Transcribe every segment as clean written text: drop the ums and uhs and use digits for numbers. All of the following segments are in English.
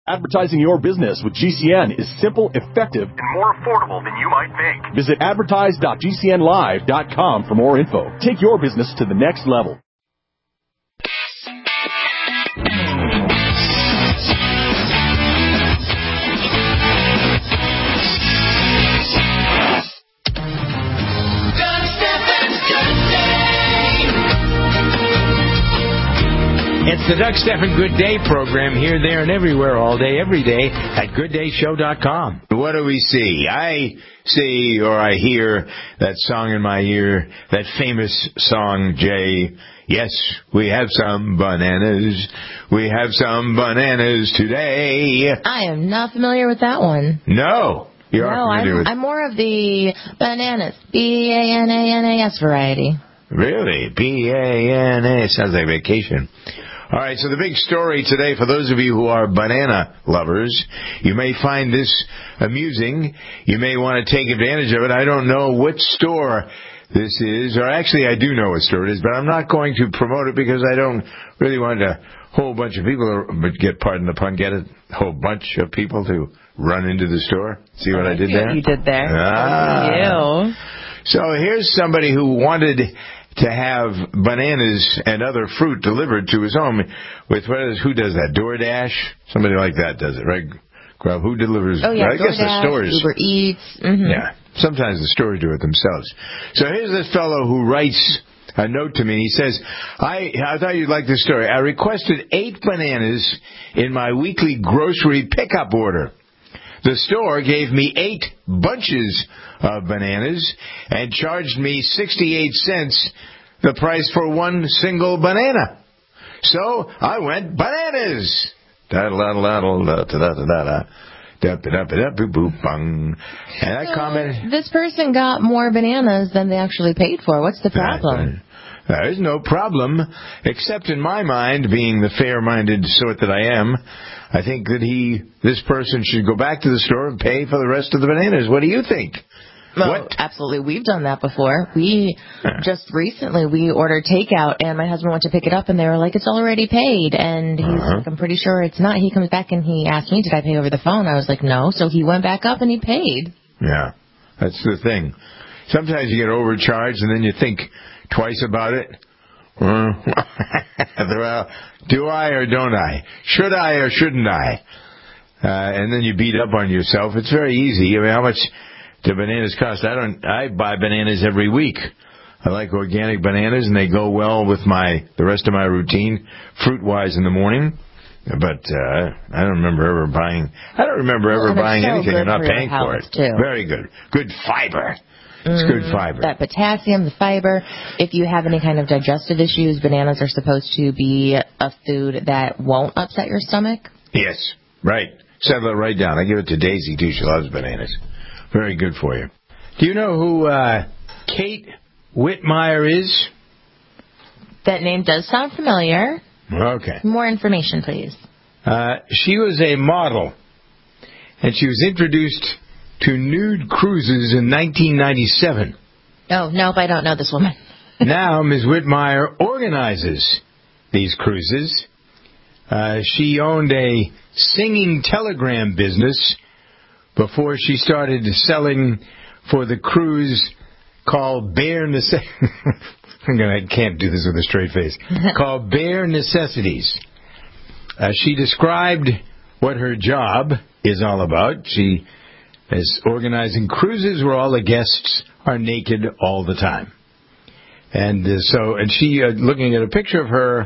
Advertising your business with GCN is simple, effective, and more affordable than you might think. Visit advertise.gcnlive.com for more info. Take your business to the next level. It's the Doug Stephan Good Day program here, there, and everywhere, all day, every day at GoodDayShow.com. What do we see? I see, or I hear that song in my ear, that famous song, Jay. Yes, we have some bananas. We have some bananas today. I am not familiar with that one. No. You are familiar with... I'm more of the bananas, B-A-N-A-N-A-S variety. Really? B-A-N-A. Sounds like vacation. All right, so the big story today, for those of you who are banana lovers, you may find this amusing. You may want to take advantage of it. I don't know what store this is, or actually I do know what store it is, but I'm not going to promote it because I don't really want a whole bunch of people, pardon the pun, get a whole bunch of people to run into the store. See what I did there? You did there. You. So here's somebody who wanted to have bananas and other fruit delivered to his home with, who does that? DoorDash? Somebody like that does it, right? Who delivers? Oh, yeah, I guess the stores. Uber Eats. Mm-hmm. Yeah, sometimes the stores do it themselves. So here's this fellow who writes a note to me. He says, I thought you'd like this story. I requested 8 bananas in my weekly grocery pickup order. The store gave me 8 bunches of bananas and charged me 68 cents, the price for one single banana. So I went bananas. And I commented, this person got more bananas than they actually paid for. What's the problem? There is no problem, except in my mind, being the fair-minded sort that I am, I think that this person should go back to the store and pay for the rest of the bananas. What do you think? Well, absolutely. We've done that before. Just recently, we ordered takeout, and my husband went to pick it up, and they were like, it's already paid. And he's like, I'm pretty sure it's not. He comes back, and he asked me, did I pay over the phone? I was like, no. So he went back up, and he paid. Yeah, that's the thing. Sometimes you get overcharged, and then you think twice about it. Well, do I or don't I? Should I or shouldn't I? And then you beat up on yourself. It's very easy. I mean, how much do bananas cost? I buy bananas every week. I like organic bananas, and they go well with the rest of my routine, fruit-wise in the morning. But I don't remember ever buying anything and not paying for it. Too. Very good. Good fiber. It's good fiber. That potassium, the fiber. If you have any kind of digestive issues, bananas are supposed to be a food that won't upset your stomach. Yes, right. Settle it right down. I give it to Daisy, too. She loves bananas. Very good for you. Do you know who Kate Whitmire is? That name does sound familiar. Okay. More information, please. She was a model, and she was introduced to nude cruises in 1997. Oh, nope, I don't know this woman. Now, Ms. Whitmire organizes these cruises. She owned a singing telegram business before she started selling for the cruise called Bare Necessities. I can't do this with a straight face. Called Bare Necessities. She described what her job is all about. She is organizing cruises where all the guests are naked all the time. And she, looking at a picture of her,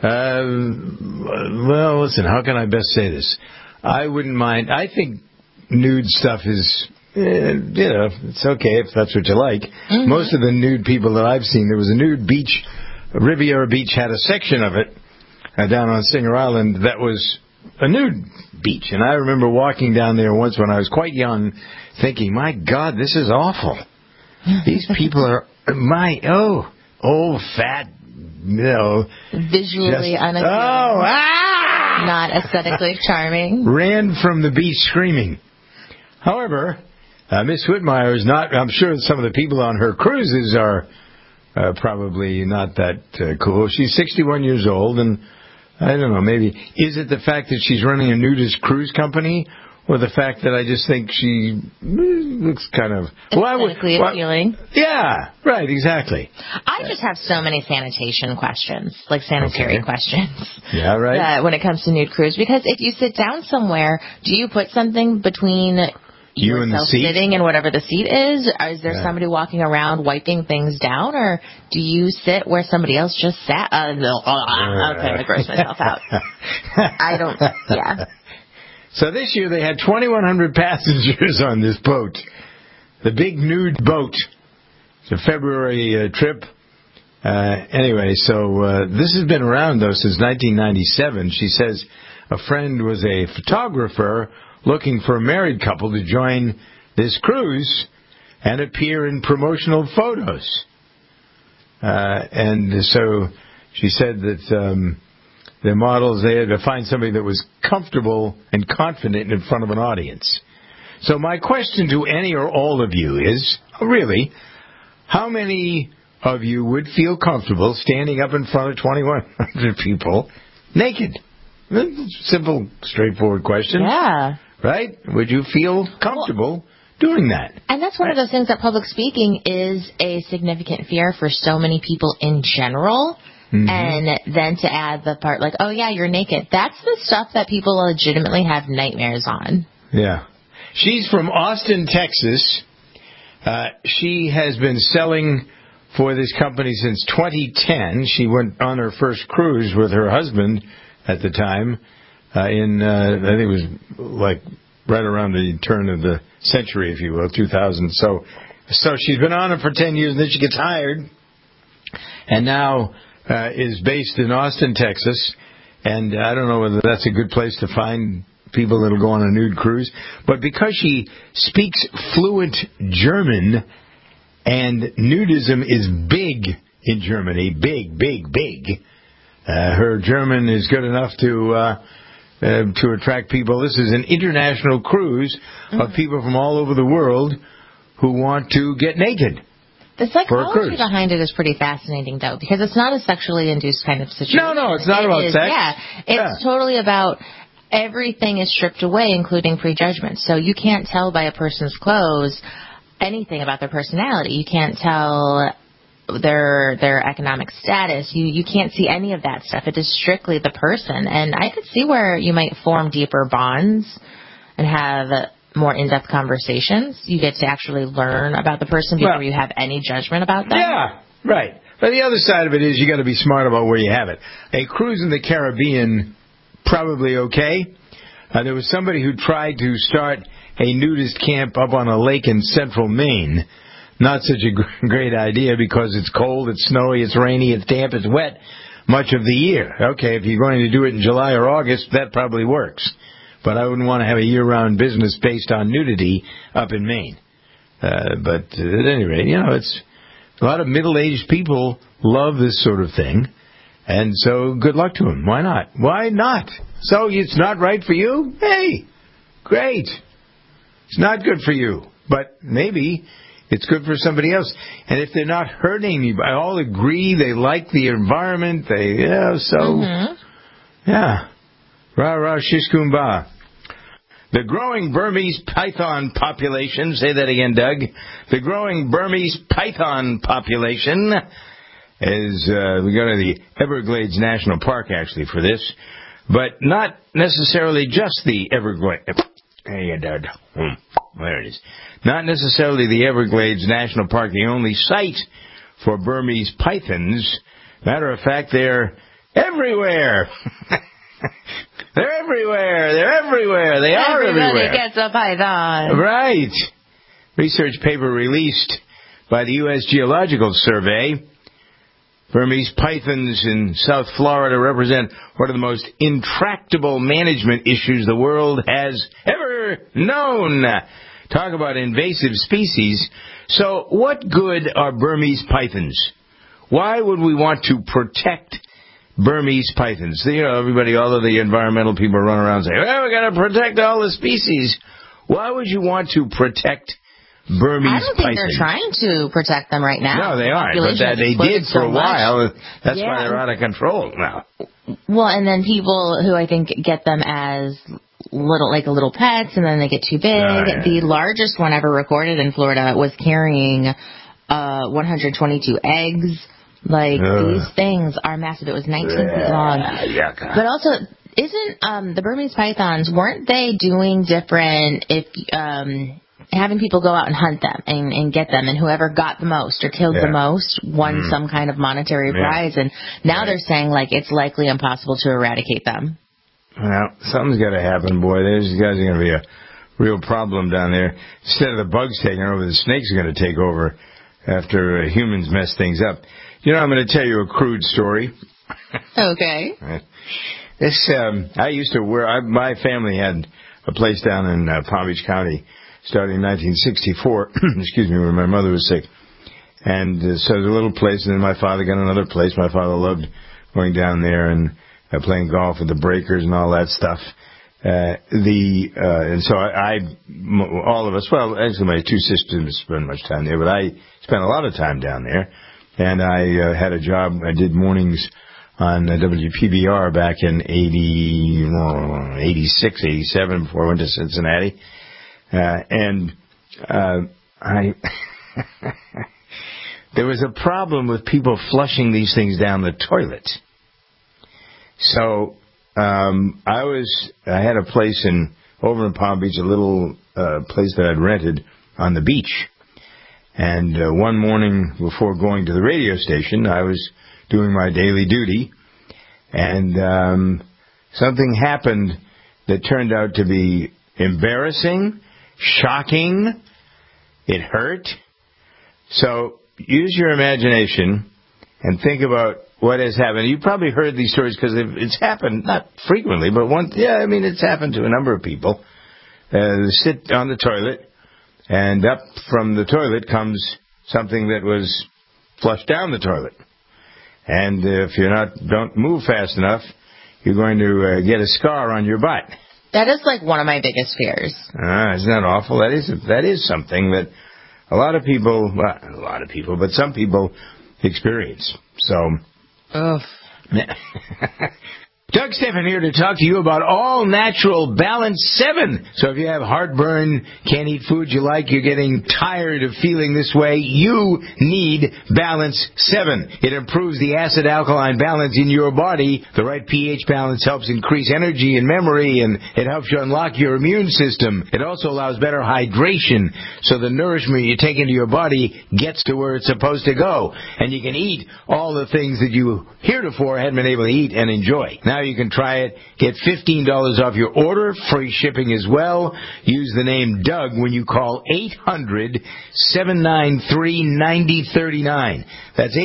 well, listen, how can I best say this? I wouldn't mind. I think nude stuff is, it's okay if that's what you like. Mm-hmm. Most of the nude people that I've seen, there was a nude beach. Riviera Beach had a section of it down on Singer Island that was a nude beach. And I remember walking down there once when I was quite young thinking, my God, this is awful. These people are, old, fat, visually unappealing. Not aesthetically charming. Ran from the beach screaming. However, Miss Whitmire is not, I'm sure some of the people on her cruises are probably not that cool. She's 61 years old, and I don't know. Maybe is it the fact that she's running a nudist cruise company, or the fact that I just think she looks kind of aesthetically appealing? Yeah, right, exactly. I just have so many sanitation questions, like sanitary questions. Yeah, right. When it comes to nude cruise, because if you sit down somewhere, do you put something between you and the seat, sitting and whatever the seat is? Or is there somebody walking around wiping things down, or do you sit where somebody else just sat? Okay, I grossed myself out. I don't. Yeah. So this year they had 2,100 passengers on this boat, the big nude boat. It's a February trip. Anyway, so this has been around though since 1997. She says a friend was a photographer looking for a married couple to join this cruise and appear in promotional photos. And so she said that the models, they had to find somebody that was comfortable and confident in front of an audience. So my question to any or all of you is, really, how many of you would feel comfortable standing up in front of 2,100 people naked? Simple, straightforward question. Yeah. Right? Would you feel comfortable doing that? And that's one of those things that public speaking is a significant fear for so many people in general. Mm-hmm. And then to add the part like, oh, yeah, you're naked. That's the stuff that people legitimately have nightmares on. Yeah. She's from Austin, Texas. She has been selling for this company since 2010. She went on her first cruise with her husband at the time. I think it was like right around the turn of the century, if you will, 2000. So she's been on it for 10 years, and then she gets hired, and now is based in Austin, Texas. And I don't know whether that's a good place to find people that'll go on a nude cruise. But because she speaks fluent German, and nudism is big in Germany, big. Her German is good enough to attract people. This is an international cruise of people from all over the world who want to get naked. The psychology behind it is pretty fascinating, though, because it's not a sexually induced kind of situation. No, it's not about sex. Yeah, it's totally about everything is stripped away, including prejudgment. So you can't tell by a person's clothes anything about their personality. You can't tell their economic status. You can't see any of that stuff. It is strictly the person. And I could see where you might form deeper bonds and have more in-depth conversations. You get to actually learn about the person before you have any judgment about them. Yeah, right. But the other side of it is you got to be smart about where you have it. A cruise in the Caribbean, probably okay. There was somebody who tried to start a nudist camp up on a lake in central Maine. Not such a great idea because it's cold, it's snowy, it's rainy, it's damp, it's wet much of the year. Okay, if you're going to do it in July or August, that probably works. But I wouldn't want to have a year-round business based on nudity up in Maine. But at any rate, it's a lot of middle-aged people love this sort of thing. And so good luck to them. Why not? Why not? So it's not right for you? Hey, great. It's not good for you. But maybe it's good for somebody else. And if they're not hurting you, I all agree they like the environment. Rah, shish kumbah. The growing Burmese python population, say that again, Doug. The growing Burmese python population is, we go to the Everglades National Park, actually, for this. But not necessarily just the Everglades. There it is. Not necessarily the Everglades National Park, the only site for Burmese pythons. Matter of fact, they're everywhere. They're everywhere. They are everywhere. Everybody gets a python. Right. Research paper released by the U.S. Geological Survey. Burmese pythons in South Florida represent one of the most intractable management issues the world has ever known. Talk about invasive species. So what good are Burmese pythons? Why would we want to protect Burmese pythons? Everybody, all of the environmental people run around and say, well, we got to protect all the species. Why would you want to protect Burmese pythons? I don't think they're trying to protect them right now. No, they aren't. But they did for a while. That's why they're out of control now. Well, and then people who I think get them as little pets, and then they get too big. Yeah. The largest one ever recorded in Florida was carrying 122 eggs. These things are massive. It was 19 feet long. Yucca. But also, isn't the Burmese pythons, weren't they doing different, having people go out and hunt them and get them, and whoever got the most or killed the most won some kind of monetary prize, and now they're saying, it's likely impossible to eradicate them. Well, something's got to happen, boy. These guys are going to be a real problem down there. Instead of the bugs taking over, the snakes are going to take over after humans mess things up. I'm going to tell you a crude story. Okay. This, I used to my family had a place down in Palm Beach County starting in 1964, excuse me, when my mother was sick. And so it was a little place, and then my father got another place. My father loved going down there and playing golf with the breakers and all that stuff. And so all of us, well, actually my two sisters didn't spend much time there, but I spent a lot of time down there. And I had a job, I did mornings on WPBR back in 86, 87, before I went to Cincinnati. There was a problem with people flushing these things down the toilet. So I had a place over in Palm Beach, a little place that I'd rented on the beach. And one morning before going to the radio station, I was doing my daily duty, and something happened that turned out to be embarrassing, shocking. It hurt. So use your imagination and think about what has happened. You probably heard these stories because it's happened, not frequently, but it's happened to a number of people. Sit on the toilet, and up from the toilet comes something that was flushed down the toilet. And if you don't move fast enough, you're going to get a scar on your butt. That is one of my biggest fears. Isn't that awful? That is something that but some people experience. So, ugh. Doug Stephan here to talk to you about all-natural Balance 7. So if you have heartburn, can't eat food you like, you're getting tired of feeling this way, you need Balance 7. It improves the acid-alkaline balance in your body. The right pH balance helps increase energy and memory, and it helps you unlock your immune system. It also allows better hydration, so the nourishment you take into your body gets to where it's supposed to go. And you can eat all the things that you heretofore hadn't been able to eat and enjoy. Now you can try it. Get $15 off your order. Free shipping as well. Use the name Doug when you call 800-793-9039. That's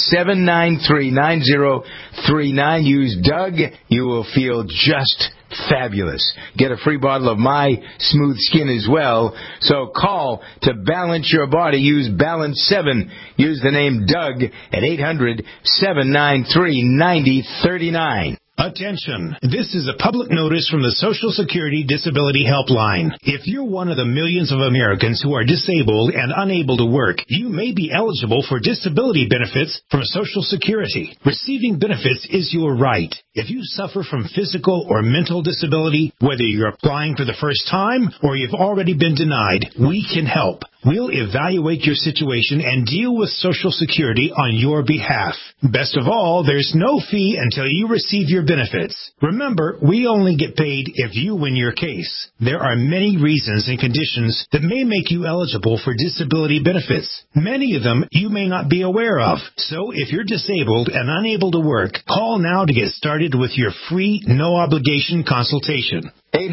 800-793-9039. Use Doug. You will feel just fabulous. Get a free bottle of My Smooth Skin as well. So call to balance your body. Use Balance 7. Use the name Doug at 800-793-9039. Attention. This is a public notice from the Social Security Disability Helpline. If you're one of the millions of Americans who are disabled and unable to work, you may be eligible for disability benefits from Social Security. Receiving benefits is your right. If you suffer from physical or mental disability, whether you're applying for the first time or you've already been denied, we can help. We'll evaluate your situation and deal with Social Security on your behalf. Best of all, there's no fee until you receive your benefits. Remember, we only get paid if you win your case. There are many reasons and conditions that may make you eligible for disability benefits. Many of them you may not be aware of. So if you're disabled and unable to work, call now to get started with your free, no-obligation consultation.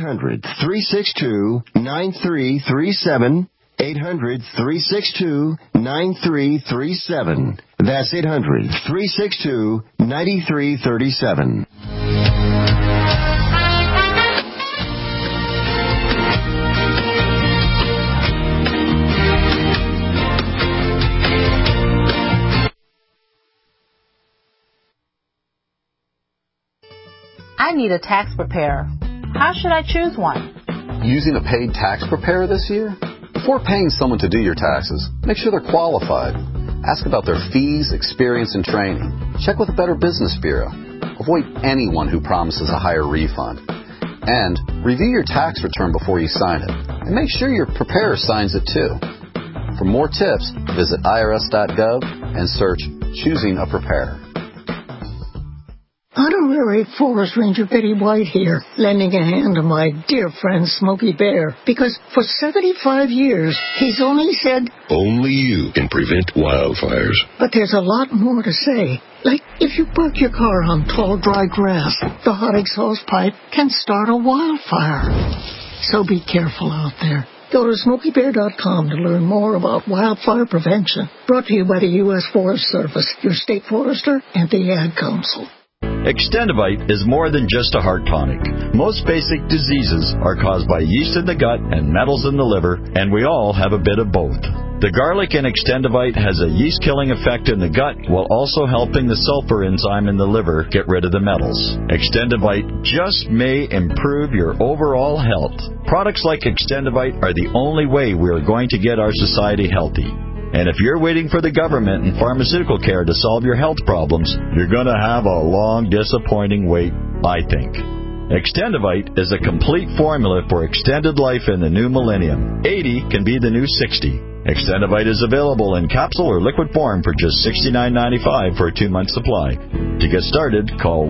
800-362-9337. 800-362-9337. That's 800-362-9337. I need a tax preparer. How should I choose one? Using a paid tax preparer this year? Before paying someone to do your taxes, make sure they're qualified. Ask about their fees, experience, and training. Check with the Better Business Bureau. Avoid anyone who promises a higher refund. And review your tax return before you sign it. And make sure your preparer signs it too. For more tips, visit irs.gov and search Choosing a Preparer. Honorary Forest Ranger Betty White here, lending a hand to my dear friend Smokey Bear, because for 75 years, he's only said, only you can prevent wildfires. But there's a lot more to say. Like, if you park your car on tall, dry grass, the hot exhaust pipe can start a wildfire. So be careful out there. Go to SmokeyBear.com to learn more about wildfire prevention. Brought to you by the U.S. Forest Service, your state forester, and the Ad Council. Extendivite is more than just a heart tonic. Most basic diseases are caused by yeast in the gut and metals in the liver, and we all have a bit of both. The garlic in Extendivite has a yeast-killing effect in the gut while also helping the sulfur enzyme in the liver get rid of the metals. Extendivite just may improve your overall health. Products like Extendivite are the only way we are going to get our society healthy. And if you're waiting for the government and pharmaceutical care to solve your health problems, you're going to have a long, disappointing wait, I think. Extendivite is a complete formula for extended life in the new millennium. 80 can be the new 60. Extendivite is available in capsule or liquid form for just $69.95 for a 2-month supply. To get started, call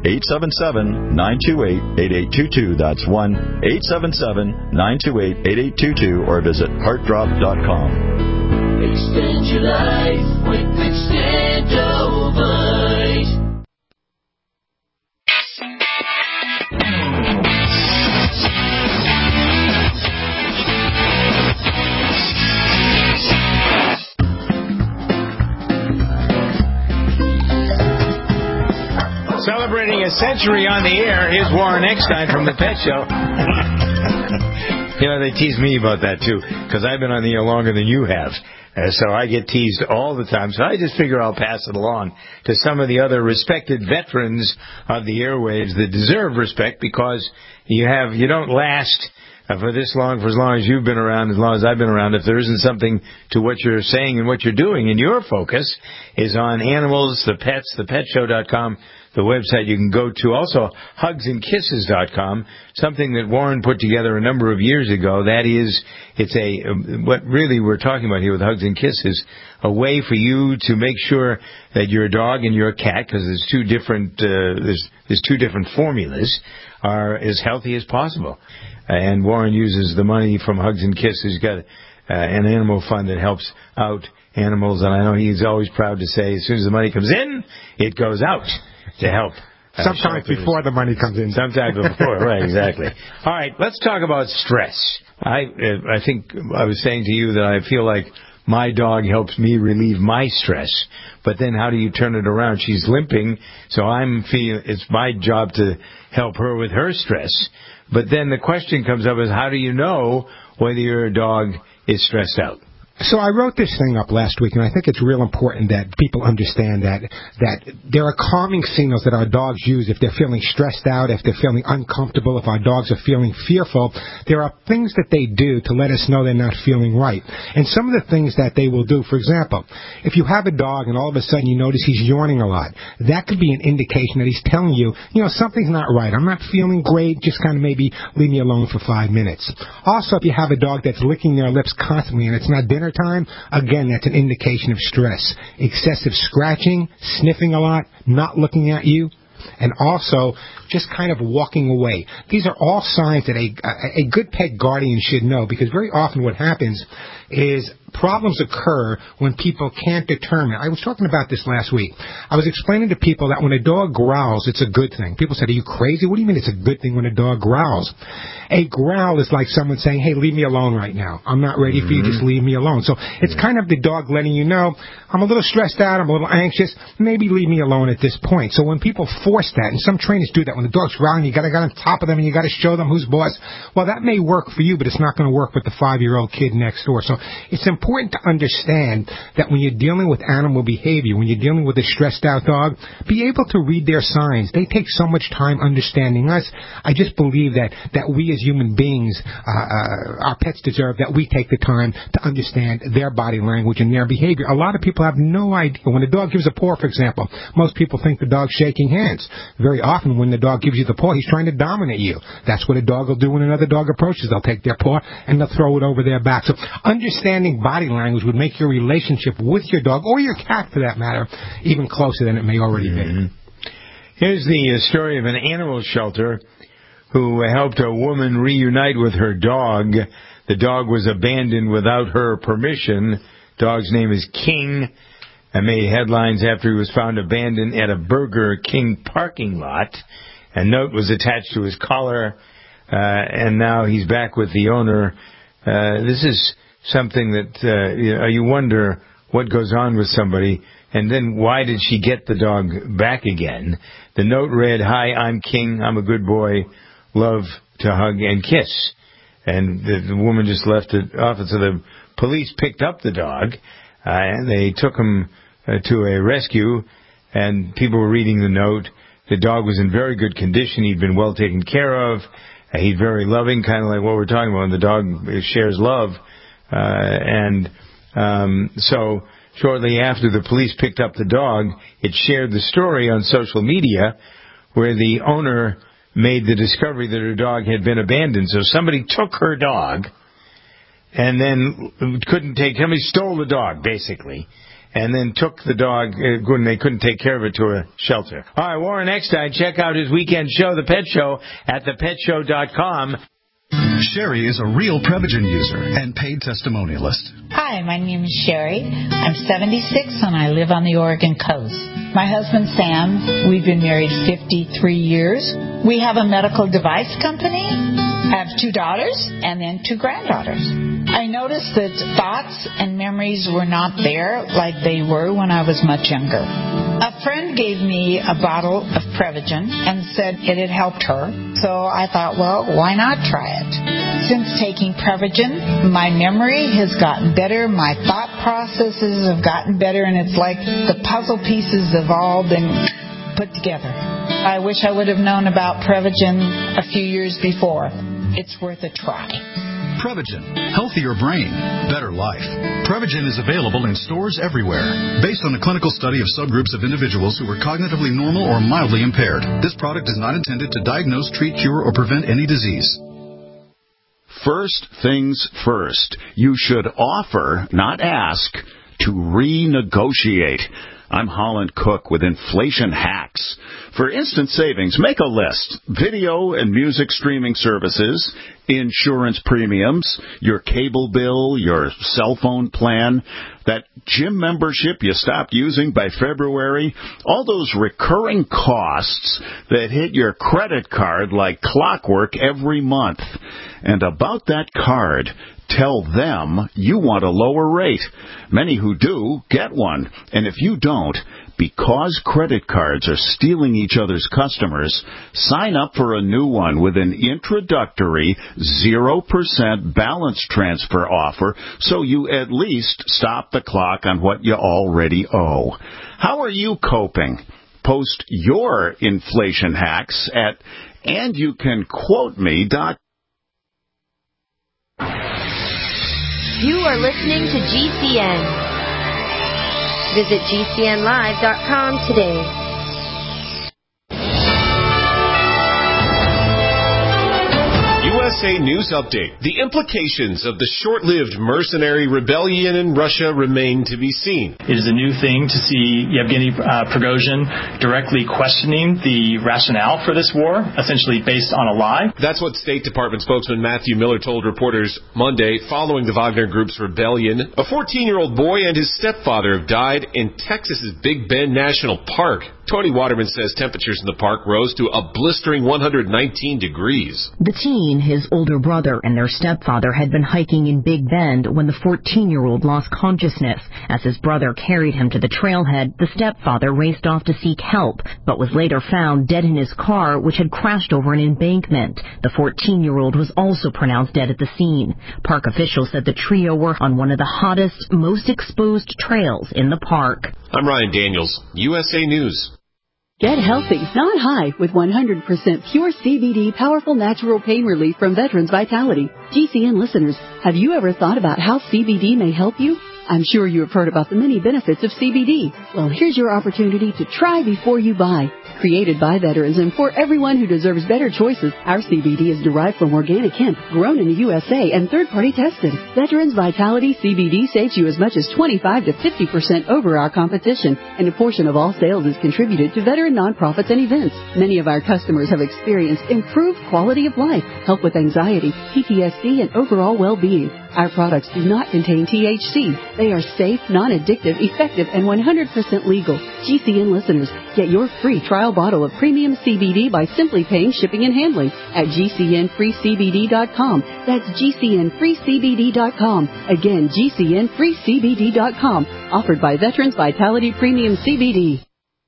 1-877-928-8822. That's 1-877-928-8822 or visit heartdrop.com. Extend your life with Extendivite. Celebrating a century on the air, here's Warren Eckstein from The Pet Show. You know, they tease me about that, too, because I've been on the air longer than you have. So I get teased all the time. So I just figure I'll pass it along to some of the other respected veterans of the airwaves that deserve respect, because you don't last for this long, for as long as you've been around, as long as I've been around, if there isn't something to what you're saying and what you're doing. And your focus is on animals, the pets, thepetshow.com, the website you can go to. Also, hugsandkisses.com, something that Warren put together a number of years ago. That is, what really we're talking about here with Hugs and Kisses, a way for you to make sure that your dog and your cat, because there's two different formulas, are as healthy as possible. And Warren uses the money from Hugs and Kisses. He's got an animal fund that helps out animals, and I know he's always proud to say, as soon as the money comes in, it goes out to help. Sometimes before the money comes in. Sometimes before, right, exactly. All right, let's talk about stress. I think I was saying to you that I feel like my dog helps me relieve my stress, but then how do you turn it around? She's limping, so it's my job to help her with her stress. But then the question comes up is, how do you know whether your dog is stressed out? So I wrote this thing up last week, and I think it's real important that people understand that there are calming signals that our dogs use if they're feeling stressed out, if they're feeling uncomfortable, if our dogs are feeling fearful. There are things that they do to let us know they're not feeling right. And some of the things that they will do, for example, if you have a dog and all of a sudden you notice he's yawning a lot, that could be an indication that he's telling you, something's not right. I'm not feeling great. Just kind of maybe leave me alone for 5 minutes. Also, if you have a dog that's licking their lips constantly and it's not dinner time, again, that's an indication of stress. Excessive scratching, sniffing a lot, not looking at you, and also just kind of walking away. These are all signs that a good pet guardian should know, because very often what happens is problems occur when people can't determine. I was talking about this last week. I was explaining to people that when a dog growls, it's a good thing. People said, are you crazy? What do you mean it's a good thing when a dog growls? A growl is like someone saying, hey, leave me alone right now. I'm not ready for you. Just leave me alone. So it's kind of the dog letting you know, I'm a little stressed out. I'm a little anxious. Maybe leave me alone at this point. So when people force that, and some trainers do that, when the dog's growling, you got to get on top of them and you got to show them who's boss. Well, that may work for you, but it's not going to work with the 5-year-old kid next door. So it's important important to understand that when you're dealing with animal behavior, when you're dealing with a stressed out dog, be able to read their signs. They take so much time understanding us. I just believe that we as human beings, our pets deserve that we take the time to understand their body language and their behavior. A lot of people have no idea. When a dog gives a paw, for example, most people think the dog's shaking hands. Very often when the dog gives you the paw, he's trying to dominate you. That's what a dog will do when another dog approaches. They'll take their paw and they'll throw it over their back. So understanding body language would make your relationship with your dog, or your cat for that matter, even closer than it may already be. Here's the story of an animal shelter who helped a woman reunite with her dog. The dog was abandoned without her permission. Dog's name is King. I made headlines after he was found abandoned at a Burger King parking lot. A note was attached to his collar, and now he's back with the owner. This is something that you wonder what goes on with somebody, and then why did she get the dog back again? The note read, "Hi, I'm King. I'm a good boy. Love to hug and kiss." And the woman just left it off, so the police picked up the dog, and they took him to a rescue, and people were reading the note. The dog was in very good condition. He'd been well taken care of. He's very loving, kind of like what we're talking about. And the dog shares love. So shortly after the police picked up the dog, it shared the story on social media where the owner made the discovery that her dog had been abandoned. So somebody took her dog and then somebody stole the dog, basically, and then took the dog when they couldn't take care of it to a shelter. All right, Warren Eckstein, check out his weekend show, The Pet Show, at thepetshow.com. Sherry is a real Prevagen user and paid testimonialist. Hi, my name is Sherry. I'm 76 and I live on the Oregon coast. My husband Sam, we've been married 53 years. We have a medical device company. I have 2 daughters and then 2 granddaughters. I noticed that thoughts and memories were not there like they were when I was much younger. A friend gave me a bottle of Prevagen and said it had helped her. So I thought, well, why not try it? Since taking Prevagen, my memory has gotten better, my thought processes have gotten better, and it's like the puzzle pieces have all been put together. I wish I would have known about Prevagen a few years before. It's worth a try. Prevagen. Healthier brain. Better life. Prevagen is available in stores everywhere. Based on a clinical study of subgroups of individuals who were cognitively normal or mildly impaired, this product is not intended to diagnose, treat, cure, or prevent any disease. First things first. You should offer, not ask, to renegotiate. I'm Holland Cook with Inflation Hacks. For instant savings, make a list. Video and music streaming services, insurance premiums, your cable bill, your cell phone plan, that gym membership you stopped using by February, all those recurring costs that hit your credit card like clockwork every month. And about that card, tell them you want a lower rate. Many who do get one. And if you don't, because credit cards are stealing each other's customers, sign up for a new one with an introductory 0% balance transfer offer so you at least stop the clock on what you already owe. How are you coping? Post your inflation hacks at andyoucanquoteme.com. You are listening to GCN. Visit GCNlive.com today. USA News Update. The implications of the short-lived mercenary rebellion in Russia remain to be seen. It is a new thing to see Yevgeny Prigozhin directly questioning the rationale for this war, essentially based on a lie. That's what State Department spokesman Matthew Miller told reporters Monday following the Wagner Group's rebellion. A 14-year-old boy and his stepfather have died in Texas's Big Bend National Park Tony Waterman says temperatures in the park rose to a blistering 119 degrees. The teen, his older brother, and their stepfather had been hiking in Big Bend when the 14-year-old lost consciousness. As his brother carried him to the trailhead, the stepfather raced off to seek help, but was later found dead in his car, which had crashed over an embankment. The 14-year-old was also pronounced dead at the scene. Park officials said the trio were on one of the hottest, most exposed trails in the park. I'm Ryan Daniels, USA News. Get healthy, not high, with 100% pure CBD powerful natural pain relief from Veterans Vitality. GCN listeners, have you ever thought about how CBD may help you? I'm sure you have heard about the many benefits of CBD. Well, here's your opportunity to try before you buy. Created by veterans and for everyone who deserves better choices, our CBD is derived from organic hemp, grown in the USA and third-party tested. Veterans Vitality CBD saves you as much as 25 to 50% over our competition, and a portion of all sales is contributed to veteran nonprofits and events. Many of our customers have experienced improved quality of life, help with anxiety, PTSD, and overall well-being. Our products do not contain THC. They are safe, non-addictive, effective, and 100% legal. GCN listeners, get your free trial bottle of premium CBD by simply paying shipping and handling at GCNFreeCBD.com. That's GCNFreeCBD.com. Again, GCNFreeCBD.com. Offered by Veterans Vitality Premium CBD.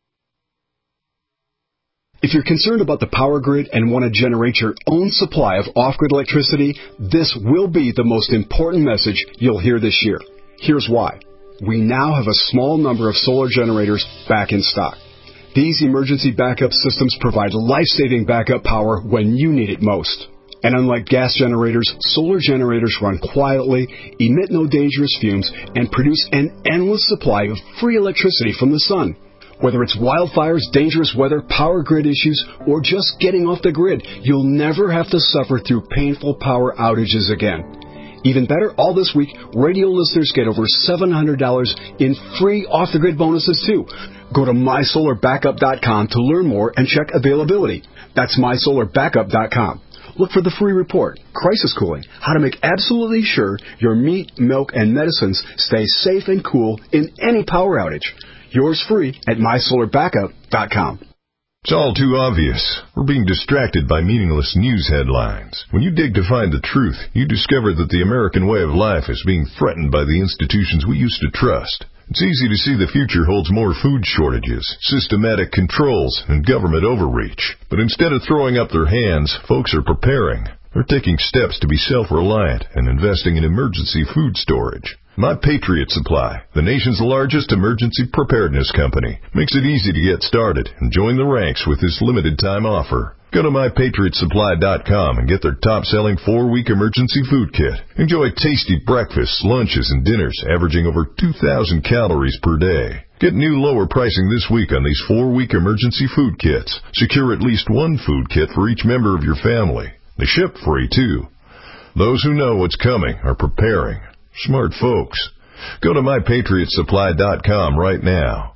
If you're concerned about the power grid and want to generate your own supply of off-grid electricity, this will be the most important message you'll hear this year. Here's why. We now have a small number of solar generators back in stock. These emergency backup systems provide life-saving backup power when you need it most. And unlike gas generators, solar generators run quietly, emit no dangerous fumes, and produce an endless supply of free electricity from the sun. Whether it's wildfires, dangerous weather, power grid issues, or just getting off the grid, you'll never have to suffer through painful power outages again. Even better, all this week, radio listeners get over $700 in free off-the-grid bonuses, too. Go to MySolarBackup.com to learn more and check availability. That's MySolarBackup.com. Look for the free report, Crisis Cooling, how to make absolutely sure your meat, milk, and medicines stay safe and cool in any power outage. Yours free at MySolarBackup.com. It's all too obvious. We're being distracted by meaningless news headlines. When you dig to find the truth, you discover that the American way of life is being threatened by the institutions we used to trust. It's easy to see the future holds more food shortages, systematic controls, and government overreach. But instead of throwing up their hands, folks are preparing. They're taking steps to be self-reliant and investing in emergency food storage. My Patriot Supply, the nation's largest emergency preparedness company, makes it easy to get started and join the ranks with this limited-time offer. Go to MyPatriotSupply.com and get their top-selling 4-week emergency food kit. Enjoy tasty breakfasts, lunches, and dinners averaging over 2,000 calories per day. Get new lower pricing this week on these 4-week emergency food kits. Secure at least one food kit for each member of your family. They ship free, too. Those who know what's coming are preparing. Smart folks. Go to MyPatriotSupply.com right now.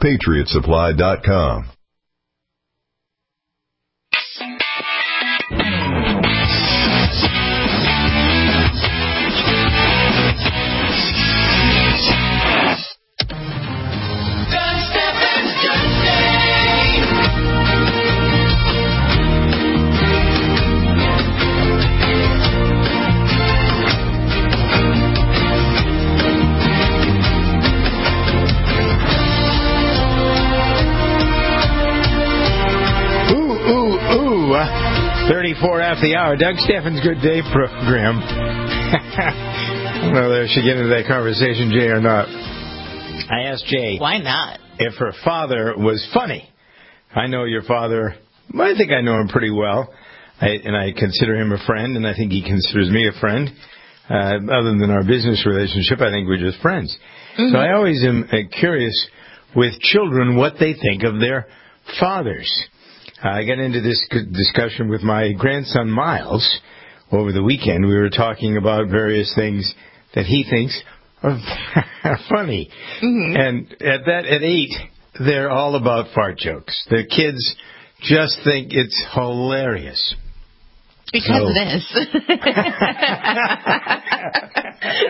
MyPatriotSupply.com. Ooh, 34 after the hour. Doug Steffens' Good Day program. I don't know whether I should get into that conversation, Jay, or not. I asked Jay. Why not? If her father was funny. I know your father. I think I know him pretty well. And I consider him a friend, and I think he considers me a friend. Other than our business relationship, I think we're just friends. Mm-hmm. So I always am curious with children what they think of their fathers. I got into this discussion with my grandson, Miles, over the weekend. We were talking about various things that he thinks are funny. Mm-hmm. And at 8, they're all about fart jokes. The kids just think it's hilarious. Because it is.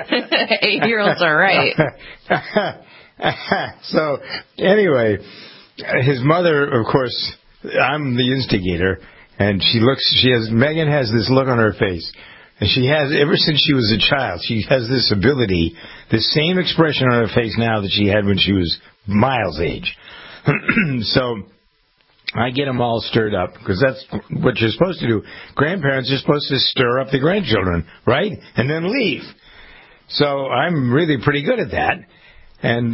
8-year-olds are right. So, anyway, his mother, of course, I'm the instigator, and Megan has this look on her face. And she has, ever since she was a child, she has this ability, the same expression on her face now that she had when she was Miles' age. So I get them all stirred up, because that's what you're supposed to do. Grandparents are supposed to stir up the grandchildren, right? And then leave. So I'm really pretty good at that. And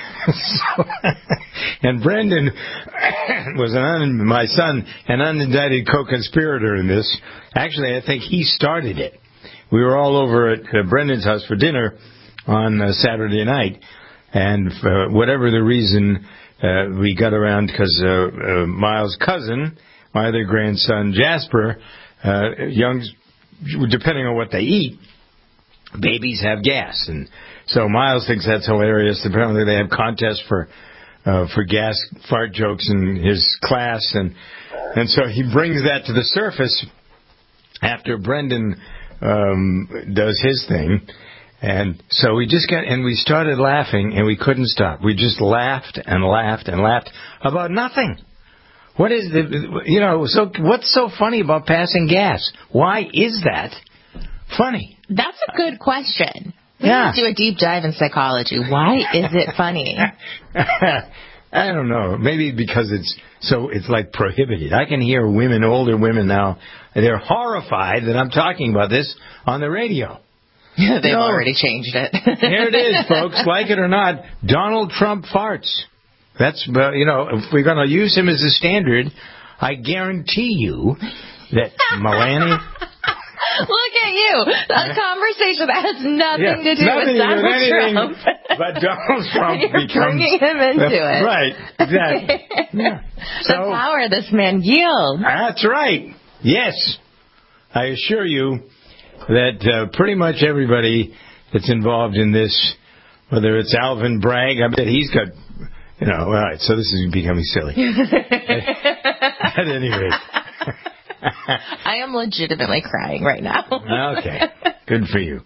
and Brendan was my son, an unindicted co-conspirator in this. Actually, I think he started it. We were all over at Brendan's house for dinner on Saturday night, and for whatever the reason, we got around because Miles' cousin, my other grandson Jasper, depending on what they eat, babies have gas, and so Miles thinks that's hilarious. Apparently, they have contests for gas fart jokes in his class, and so he brings that to the surface after Brendan does his thing, and so we started laughing, and we couldn't stop. We just laughed and laughed and laughed about nothing. What's so funny about passing gas? Why is that funny? That's a good question. We need to do a deep dive in psychology. Why is it funny? I don't know. Maybe because it's like prohibited. I can hear older women now, they're horrified that I'm talking about this on the radio. They've already changed it. Here it is, folks. Like it or not, Donald Trump farts. That's, if we're going to use him as a standard, I guarantee you that Melania... Look at you. A conversation that has nothing to do with Donald Trump. But Donald Trump You're bringing him into it. Right, exactly. Yeah. The power this man yields. That's right. Yes. I assure you that pretty much everybody that's involved in this, whether it's Alvin Bragg, I bet he's got, all right, so this is becoming silly. At any rate. I am legitimately crying right now. Okay. Good for you.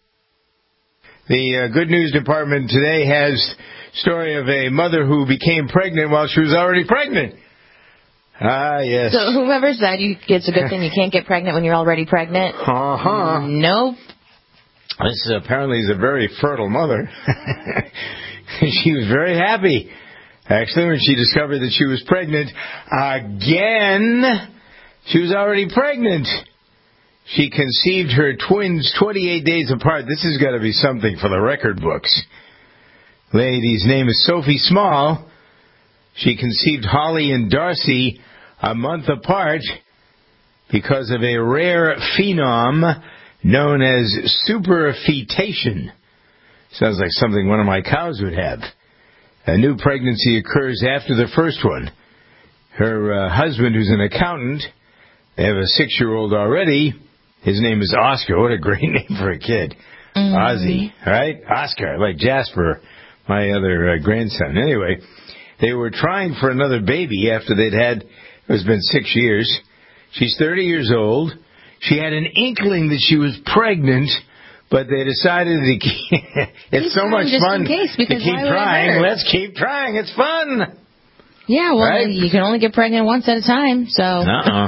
The Good News Department today has story of a mother who became pregnant while she was already pregnant. Ah, yes. So whoever said it's a good thing you can't get pregnant when you're already pregnant? Uh-huh. Nope. This apparently is a very fertile mother. She was very happy, actually, when she discovered that she was pregnant again. She was already pregnant. She conceived her twins 28 days apart. This has got to be something for the record books. Lady's name is Sophie Small. She conceived Holly and Darcy a month apart because of a rare phenom known as superfetation. Sounds like something one of my cows would have. A new pregnancy occurs after the first one. Her husband, who's an accountant, they have a 6-year-old already. His name is Oscar. What a great name for a kid. Mm-hmm. Ozzy, right? Oscar, like Jasper, my other grandson. Anyway, they were trying for another baby after it's been 6 years. She's 30 years old. She had an inkling that she was pregnant, but they decided it's so much fun to keep trying. Let's keep trying. It's fun. Yeah, well, right? You can only get pregnant once at a time, so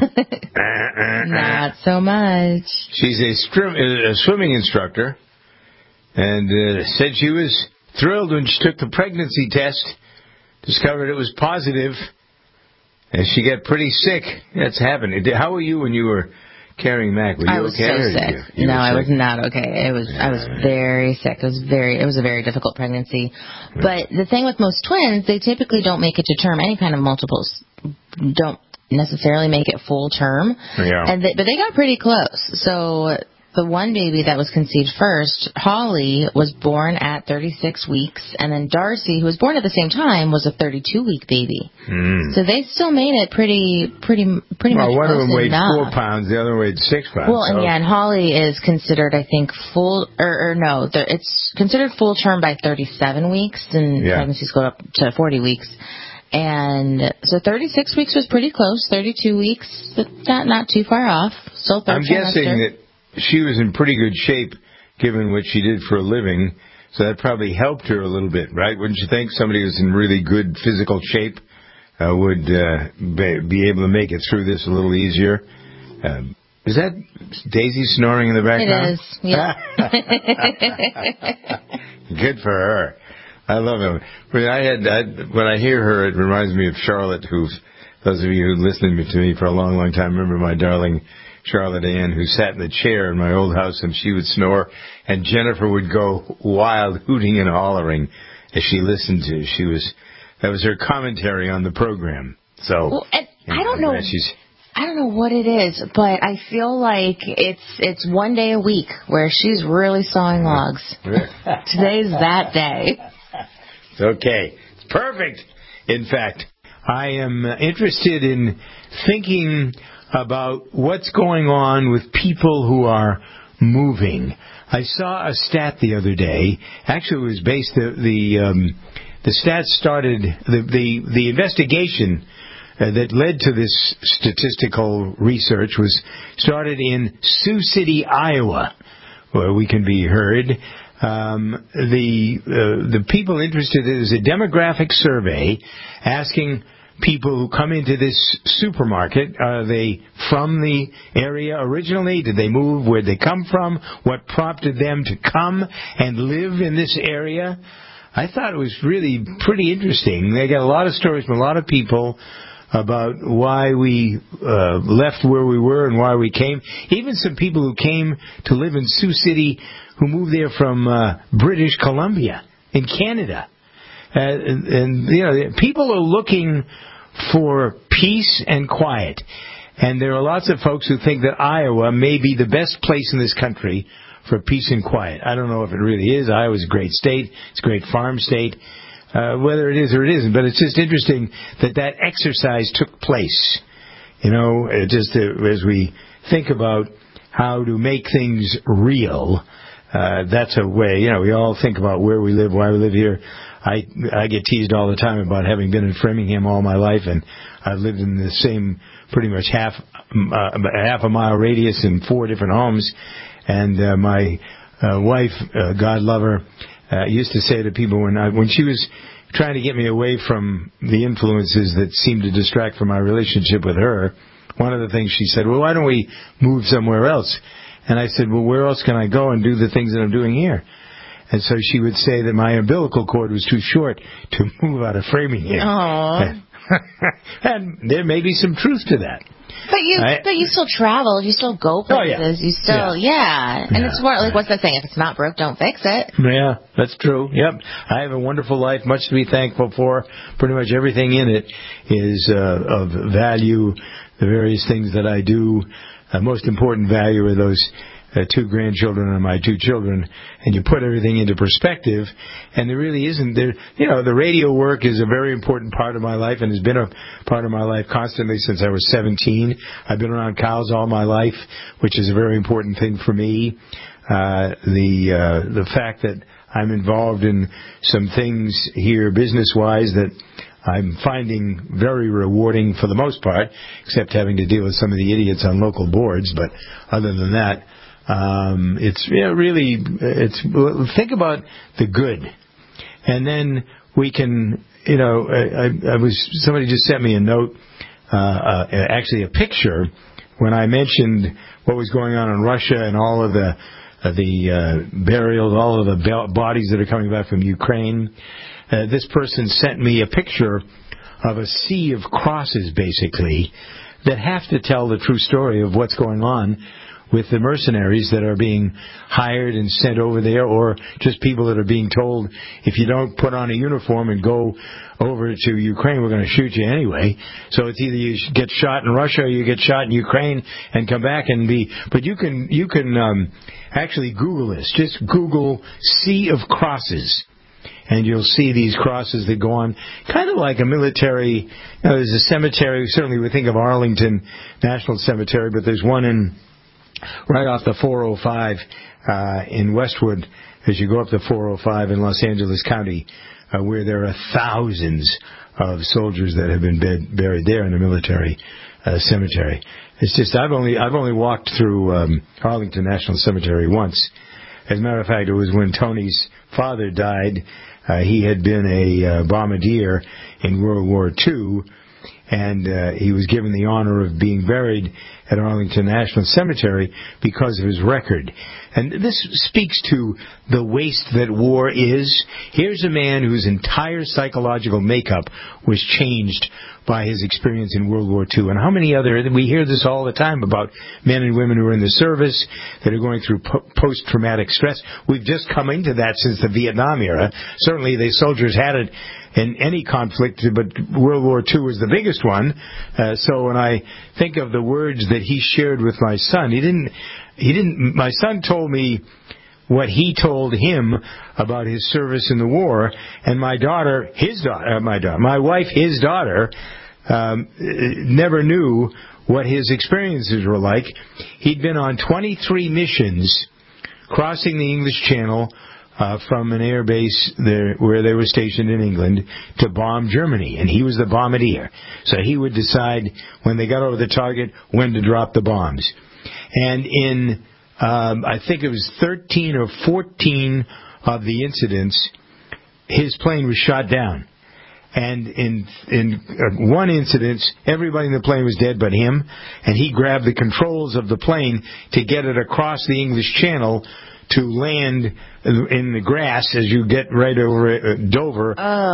not so much. She's a swimming instructor, and said she was thrilled when she took the pregnancy test, discovered it was positive, and she got pretty sick. That's happened. How were you when you were carrying Mac? Were you I was okay? so sick. No, I was not okay. I was very sick. It was a very difficult pregnancy. But the thing with most twins, they typically don't make it to term. Any kind of multiples don't necessarily make it full term. Yeah. But they got pretty close. So the one baby that was conceived first, Holly, was born at 36 weeks, and then Darcy, who was born at the same time, was a 32-week baby. So they still made it pretty much close enough. One of them weighed 4 pounds, the other weighed 6 pounds. Well, and Holly is considered, I think, it's considered full term by 37 weeks, and pregnancies go up to 40 weeks. And so 36 weeks was pretty close. 32 weeks, not too far off. Still third trimester. I'm guessing that she was in pretty good shape, given what she did for a living, so that probably helped her a little bit, right? Wouldn't you think? Somebody who's in really good physical shape would be able to make it through this a little easier. Is that Daisy snoring in the background? It is, yeah. Good for her. I love it. When I hear her, it reminds me of Charlotte, who, those of you who listened to me for a long, long time, remember my darling Charlotte Ann, who sat in the chair in my old house, and she would snore, and Jennifer would go wild, hooting and hollering as she listened to. That was her commentary on the program. So, well, I don't know what it is, but I feel like it's one day a week where she's really sawing logs. Today's that day. It's okay. It's perfect. In fact, I am interested in thinking about what's going on with people who are moving. I saw a stat the other day. Actually, it was based the stats started the investigation that led to this statistical research was started in Sioux City, Iowa, where we can be heard. The people interested, it is a demographic survey asking people who come into this supermarket, are they from the area originally? Did they move? Where'd they come from? What prompted them to come and live in this area? I thought it was really pretty interesting. They got a lot of stories from a lot of people about why we left where we were and why we came. Even some people who came to live in Sioux City who moved there from British Columbia in Canada. And you know, people are looking for peace and quiet. And there are lots of folks who think that Iowa may be the best place in this country for peace and quiet. I don't know if it really is. Iowa's a great state. It's a great farm state. Whether it is or it isn't, but it's just interesting that exercise took place. You know, just as we think about how to make things real, that's a way. You know, we all think about where we live, why we live here. I get teased all the time about having been in Framingham all my life, and I've lived in the same pretty much half a mile radius in 4 different homes. And my wife, God love her, used to say to people when she was trying to get me away from the influences that seemed to distract from my relationship with her, one of the things she said, well, why don't we move somewhere else? And I said, well, where else can I go and do the things that I'm doing here? And so she would say that my umbilical cord was too short to move out of Framingham. Aww. And there may be some truth to that. But you still travel. You still go places. Oh, yeah. You still, yeah. And it's more like, what's that saying? If it's not broke, don't fix it. Yeah, that's true. Yep. I have a wonderful life, much to be thankful for. Pretty much everything in it is of value. The various things that I do, most important value are those 2 grandchildren and my 2 children, and you put everything into perspective, and there really isn't there. You know, the radio work is a very important part of my life and has been a part of my life constantly since I was 17. I've been around cows all my life, which is a very important thing for me. The fact that I'm involved in some things here business-wise that I'm finding very rewarding for the most part, except having to deal with some of the idiots on local boards, but other than that, it's really, think about the good. And then we can, you know, somebody just sent me a note, actually a picture, when I mentioned what was going on in Russia and all of the burials, all of the bodies that are coming back from Ukraine. This person sent me a picture of a sea of crosses, basically, that have to tell the true story of what's going on with the mercenaries that are being hired and sent over there, or just people that are being told, if you don't put on a uniform and go over to Ukraine, we're going to shoot you anyway. So it's either you get shot in Russia or you get shot in Ukraine and come back and be... But you can actually Google this. Just Google Sea of Crosses, and you'll see these crosses that go on, kind of like a military... You know, there's a cemetery, certainly we think of Arlington National Cemetery, but there's one right off the 405 in Westwood, as you go up the 405 in Los Angeles County, where there are thousands of soldiers that have been buried there in the military cemetery. It's just I've only walked through Arlington National Cemetery once. As a matter of fact, it was when Tony's father died. He had been a bombardier in World War II, and he was given the honor of being buried at Arlington National Cemetery because of his record. And this speaks to the waste that war is. Here's a man whose entire psychological makeup was changed by his experience in World War II. And how many other, we hear this all the time about men and women who are in the service that are going through post-traumatic stress. We've just come into that since the Vietnam era. Certainly the soldiers had it in any conflict, but World War II was the biggest one. So when I think of the words that he shared with my son, my son told me what he told him about his service in the war, and my wife, his daughter, never knew what his experiences were like. He'd been on 23 missions crossing the English Channel from an air base there where they were stationed in England to bomb Germany, and he was the bombardier. So he would decide when they got over the target when to drop the bombs. And in I think it was 13 or 14 of the incidents, his plane was shot down. And in one incident, everybody in the plane was dead but him, and he grabbed the controls of the plane to get it across the English Channel to land in the grass as you get right over Dover.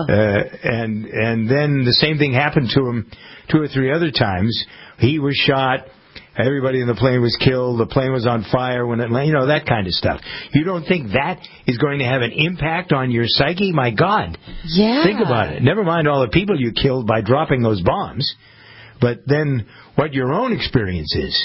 And then the same thing happened to him 2 or 3 other times. He was shot. Everybody in the plane was killed. The plane was on fire when it landed. That kind of stuff. You don't think that is going to have an impact on your psyche? My God. Yeah. Think about it. Never mind all the people you killed by dropping those bombs, but then what your own experience is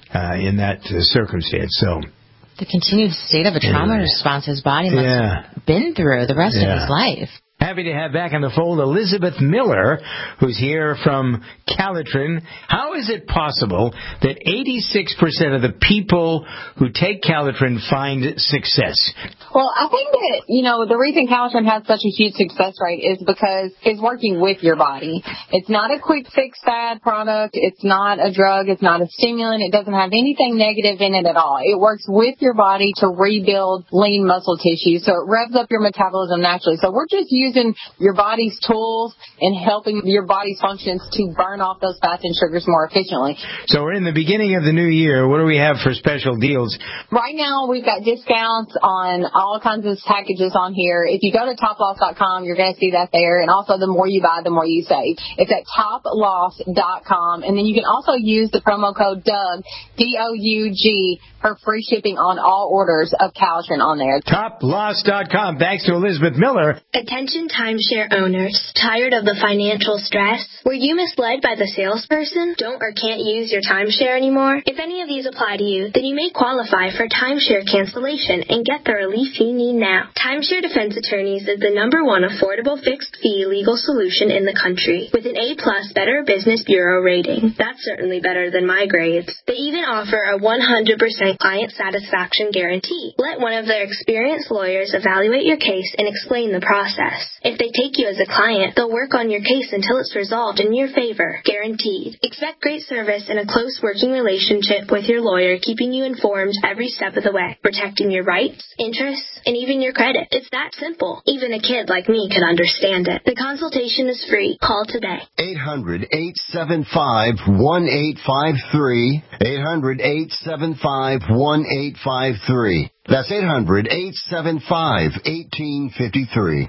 in that circumstance. So the continued state of a trauma response his body must have been through the rest of his life. Happy to have back in the fold Elizabeth Miller, who's here from Calitrin. How is it possible that 86% of the people who take Calitrin find success? Well, I think that, the reason Calitrin has such a huge success rate is because it's working with your body. It's not a quick fix fad product. It's not a drug. It's not a stimulant. It doesn't have anything negative in it at all. It works with your body to rebuild lean muscle tissue, so it revs up your metabolism naturally. So we're just using your body's tools and helping your body's functions to burn off those fats and sugars more efficiently. So we're in the beginning of the new year. What do we have for special deals? Right now, we've got discounts on all kinds of packages on here. If you go to toploss.com, you're going to see that there. And also, the more you buy, the more you save. It's at toploss.com. And then you can also use the promo code DOUG, D-O-U-G, for free shipping on all orders of Calitrin on there. Toploss.com. Thanks to Elizabeth Miller. Attention timeshare owners. Tired of the financial stress? Were you misled by the salesperson? Don't or can't use your timeshare anymore? If any of these apply to you, then you may qualify for timeshare cancellation and get the relief you need now. Timeshare Defense Attorneys is the #1 affordable fixed-fee legal solution in the country, with an A+ Better Business Bureau rating. That's certainly better than my grades. They even offer a 100% client satisfaction guarantee. Let one of their experienced lawyers evaluate your case and explain the process. If they take you as a client, they'll work on your case until it's resolved in your favor. Guaranteed. Expect great service and a close working relationship with your lawyer, keeping you informed every step of the way, protecting your rights, interests, and even your credit. It's that simple. Even a kid like me can understand it. The consultation is free. Call today. 800-875-1853. 800-875-1853. That's 800-875-1853.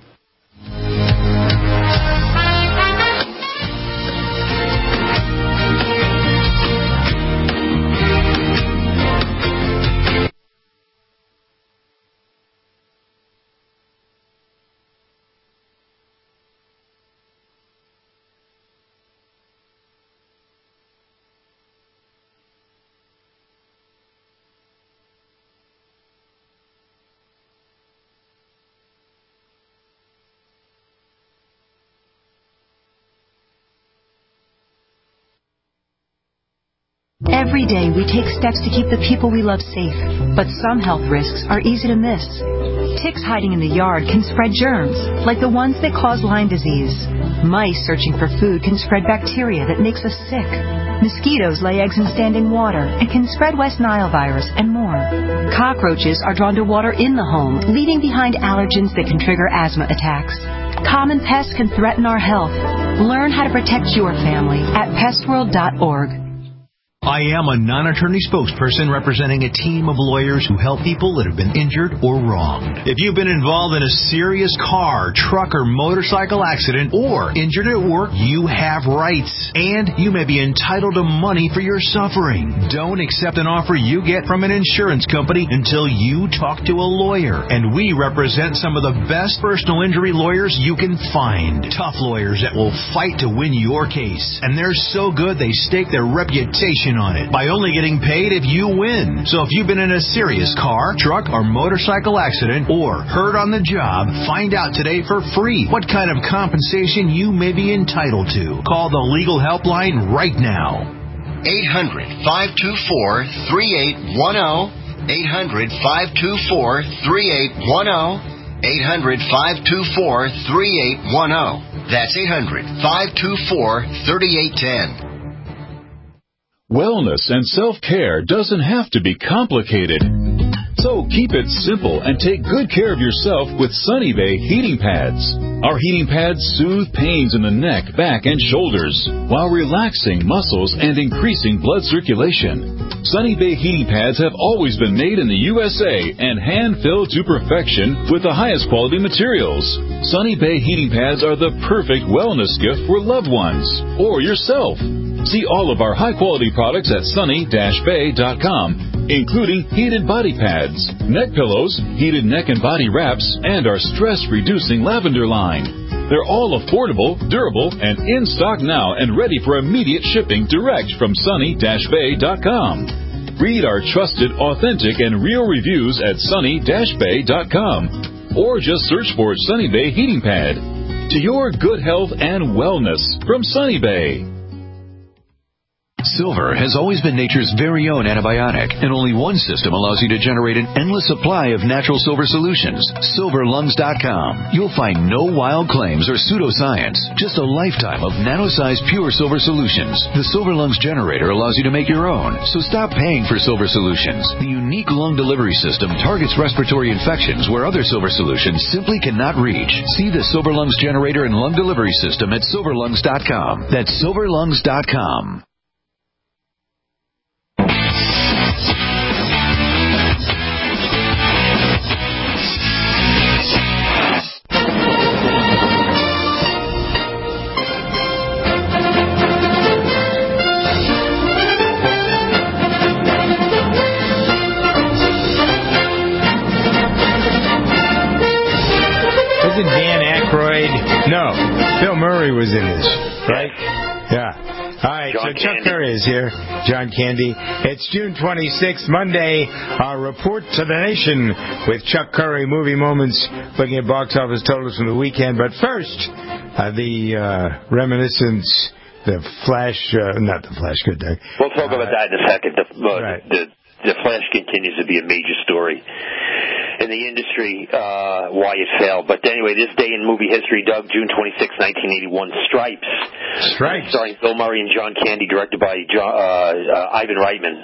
Every day we take steps to keep the people we love safe, but some health risks are easy to miss. Ticks hiding in the yard can spread germs, like the ones that cause Lyme disease. Mice searching for food can spread bacteria that makes us sick. Mosquitoes lay eggs in standing water and can spread West Nile virus and more. Cockroaches are drawn to water in the home, leaving behind allergens that can trigger asthma attacks. common pests can threaten our health. Learn how to protect your family at pestworld.org. I am a non-attorney spokesperson representing a team of lawyers who help people that have been injured or wronged. If you've been involved in a serious car, truck, or motorcycle accident or injured at work, you have rights, and you may be entitled to money for your suffering. Don't accept an offer you get from an insurance company until you talk to a lawyer, and we represent some of the best personal injury lawyers you can find. Tough lawyers that will fight to win your case, and they're so good they stake their reputation on it by only getting paid if you win. So if you've been in a serious car, truck, or motorcycle accident or hurt on the job, find out today for free what kind of compensation you may be entitled to. Call the legal helpline right now. 800-524-3810. 800-524-3810. 800-524-3810. That's 800-524-3810. Wellness and self-care doesn't have to be complicated. So keep it simple and take good care of yourself with Sunny Bay heating pads. Our heating pads soothe pains in the neck, back, and shoulders while relaxing muscles and increasing blood circulation. Sunny Bay heating pads have always been made in the USA and hand-filled to perfection with the highest quality materials. Sunny Bay heating pads are the perfect wellness gift for loved ones or yourself. See all of our high-quality products at sunny-bay.com, including heated body pads, neck pillows, heated neck and body wraps, and our stress-reducing lavender line. They're all affordable, durable, and in stock now and ready for immediate shipping direct from sunny-bay.com. Read our trusted, authentic, and real reviews at sunny-bay.com, or just search for Sunny Bay Heating Pad. To your good health and wellness from Sunny Bay. Silver has always been nature's very own antibiotic, and only one system allows you to generate an endless supply of natural silver solutions. SilverLungs.com. You'll find no wild claims or pseudoscience, just a lifetime of nano-sized pure silver solutions. The Silver Lungs generator allows you to make your own, so stop paying for silver solutions. The unique lung delivery system targets respiratory infections where other silver solutions simply cannot reach. See the Silver Lungs generator and lung delivery system at SilverLungs.com. That's SilverLungs.com. Wasn't Dan Aykroyd? No, Bill Murray was in this, right? Yeah. All right, so Chuck Curry is here. John Candy. It's June 26th, Monday. Our report to the nation with Chuck Curry, movie moments, looking at box office totals from the weekend. But first, the reminiscence, the Flash, not the Flash, good day. We'll talk about that in a second. The Flash continues to be a major story in the industry, why it failed. But anyway, this day in movie history, Doug, June 26, 1981, Stripes. Starring Bill Murray and John Candy, directed by Ivan Reitman,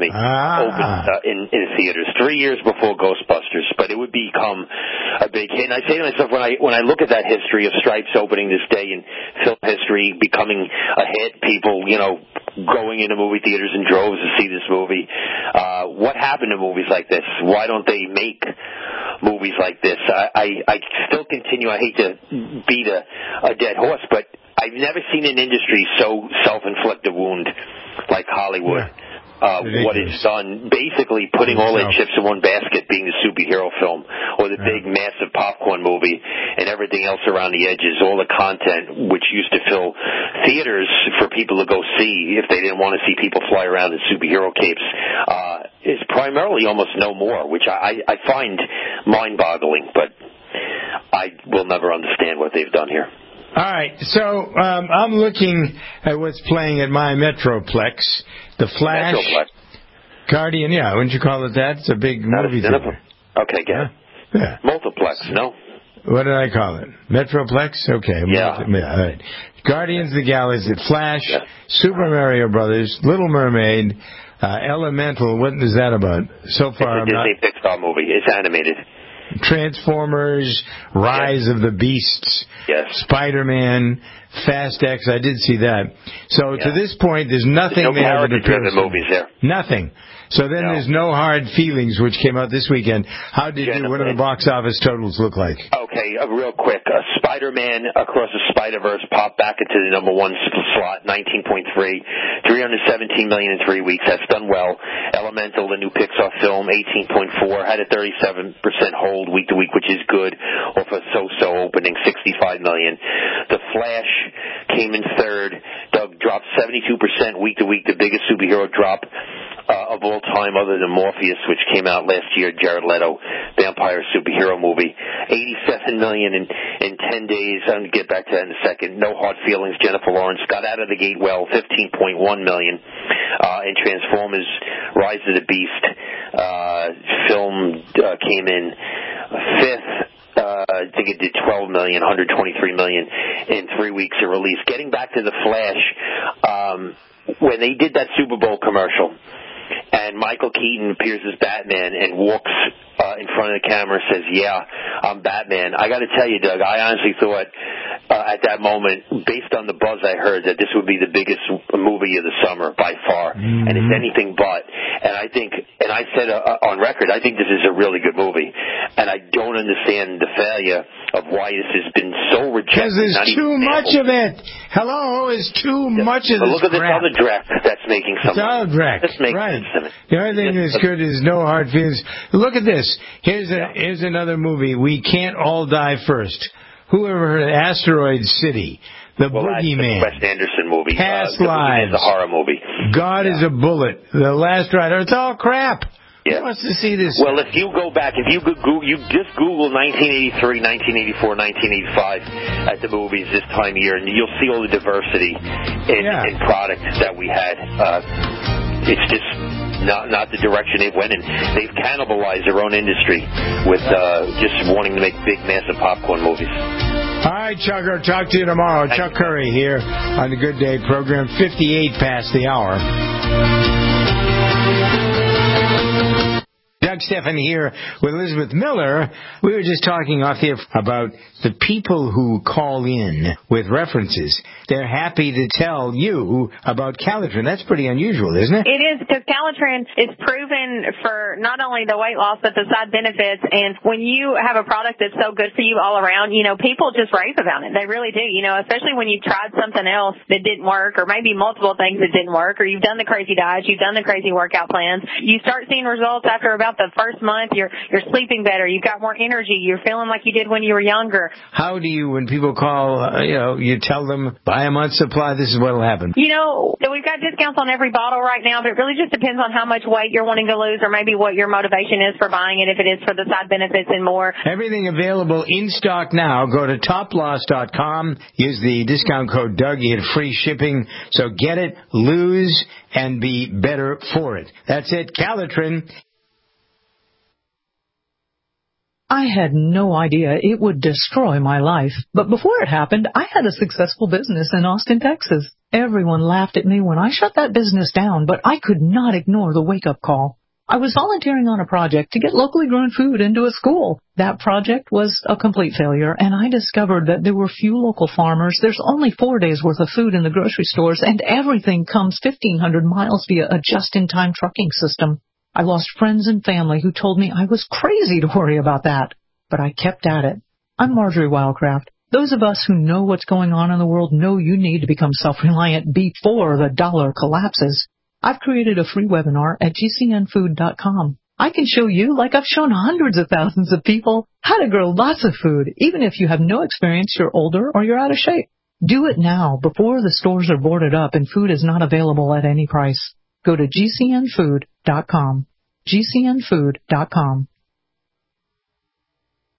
opened in theaters 3 years before Ghostbusters. But it would become a big hit. And I say to myself, when I look at that history of Stripes opening this day in film history, becoming a hit, people, going into movie theaters in droves to see this movie. What happened to movies like this? Why don't they make movies like this? I still continue. I hate to beat a dead horse, but I've never seen an industry so self-inflicted wound like Hollywood. What it's done, basically putting all their chips in one basket, being the superhero film or the big, massive popcorn movie and everything else around the edges, all the content which used to fill theaters for people to go see if they didn't want to see people fly around in superhero capes, is primarily almost no more, which I find mind-boggling, but I will never understand what they've done here. All right, so I'm looking at what's playing at my Metroplex. The Flash, Metroplex. Guardian, wouldn't you call it that? It's a big movie theater. Okay, get it. Yeah. Multiplex, no? What did I call it? Metroplex? Okay. Yeah. All right. Guardians of the Galaxy, Flash, Super Mario Brothers, Little Mermaid, Elemental. What is that about? So far, it's a Disney Pixar movie. It's animated. Transformers, Rise of the Beasts, Spider-Man, Fast X. I did see that. So to this point, there's nothing no there that appeals. Movies there. Nothing. So then there's No Hard Feelings, which came out this weekend. What do the box office totals look like? Okay, real quick. Spider-Man Across the Spider-Verse popped back into the number one slot, 19.3, $317 million in 3 weeks. That's done well. Elemental, the new Pixar film, 18.4, had a 37% hold week to week, which is good. Off a so-so opening, $65 million. The Flash came in third. Doug dropped 72% week to week, the biggest superhero drop of all time other than Morpheus, which came out last year, Jared Leto, vampire superhero movie. $87 million in 10 days. I'm going to get back to that in a second. No Hard Feelings, Jennifer Lawrence got out of the gate well, $15.1 million. In Transformers, Rise of the Beast film came in fifth. I think it did $12 million, $123 million in 3 weeks of release. Getting back to The Flash, when they did that Super Bowl commercial, and Michael Keaton appears as Batman and walks in front of the camera and says, "Yeah, I'm Batman." I got to tell you, Doug, I honestly thought at that moment, based on the buzz I heard, that this would be the biggest movie of the summer by far, and it's anything but. And I think, and I said on record, I think this is a really good movie, and I don't understand the failure of why this has been so rejected. Because there's too much of it. Hello, there's too much of this. Look at this other draft that's making some money. Right. The only thing that's good is No Hard Feelings. Look at this. Here's another movie. We Can't All Die First. Whoever heard of Asteroid City? The Boogeyman. Wes Anderson movie. Past Lives. The horror movie. God is a Bullet. The Last Rider. It's all crap. Yeah. Who wants to see this? Well, if you go back, if you just Google 1983, 1984, 1985 at the movies this time of year, and you'll see all the diversity in product that we had. It's just not the direction it went in. They've cannibalized their own industry with just wanting to make big, massive popcorn movies. All right, Chuck, I'll talk to you tomorrow. Chuck Curry here on the Good Day program, 58 past the hour. Doug Stephan here with Elizabeth Miller. We were just talking off here about the people who call in with references. They're happy to tell you about Calitrin. That's pretty unusual, isn't it? It is, because Calitrin is proven for not only the weight loss, but the side benefits. And when you have a product that's so good for you all around, people just rave about it. They really do, especially when you've tried something else that didn't work, or maybe multiple things that didn't work, or you've done the crazy diets, you've done the crazy workout plans. You start seeing results after about the first month. You're sleeping better. You've got more energy. You're feeling like you did when you were younger. How do you, when people call, you tell them, buy a month's supply, this is what will happen? We've got discounts on every bottle right now, but it really just depends on how much weight you're wanting to lose, or maybe what your motivation is for buying it, if it is for the side benefits and more. Everything available in stock now. Go to toploss.com. Use the discount code Doug. You get free shipping. So get it, lose, and be better for it. That's it. Calitrin. I had no idea it would destroy my life. But before it happened, I had a successful business in Austin, Texas. Everyone laughed at me when I shut that business down, but I could not ignore the wake-up call. I was volunteering on a project to get locally grown food into a school. That project was a complete failure, and I discovered that there were few local farmers. There's only 4 days' worth of food in the grocery stores, and everything comes 1,500 miles via a just-in-time trucking system. I lost friends and family who told me I was crazy to worry about that. But I kept at it. I'm Marjorie Wildcraft. Those of us who know what's going on in the world know you need to become self-reliant before the dollar collapses. I've created a free webinar at gcnfood.com. I can show you, like I've shown hundreds of thousands of people, how to grow lots of food, even if you have no experience, you're older, or you're out of shape. Do it now before the stores are boarded up and food is not available at any price. Go to gcnfood.com. gcnfood.com.